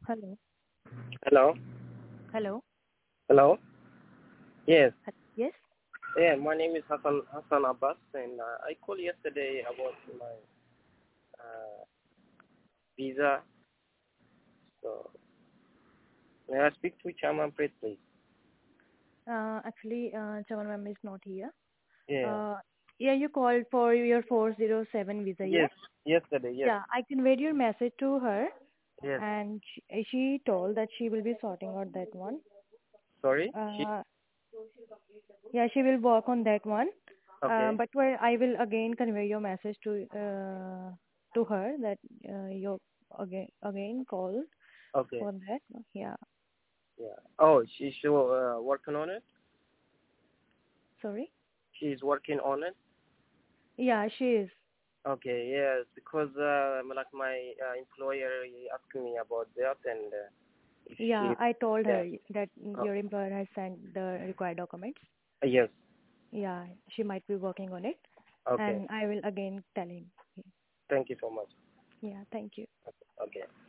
Hello. Hello? Hello. Hello? Yes. Yes. Yeah, my name is Hassan Abbas, and I called yesterday about my uh, visa. So, may I speak to Chairman Pret, please? Actually, Chaman ma'am is not here. Yeah. Uh, yeah, you called for your 407 visa, yeah? Yes. Yesterday, yes. Yeah, I conveyed your message to her, Yes. and she told that she will be sorting out that one. Sorry? Uh, yeah, she will work on that one. Okay. But well, I will again convey your message to her that you again call Okay. for that. Yeah. Yeah. Oh, she's still working on it? Sorry. She's working on it? Yeah, she is. Okay, yes, because like my employer he asked me about that, and if she, Yeah, I told yeah, her that uh, your employer has sent the required documents. yes, Yeah, she might be working on it, okay. and I will again tell him. Thank you so much. Yeah, thank you. Okay.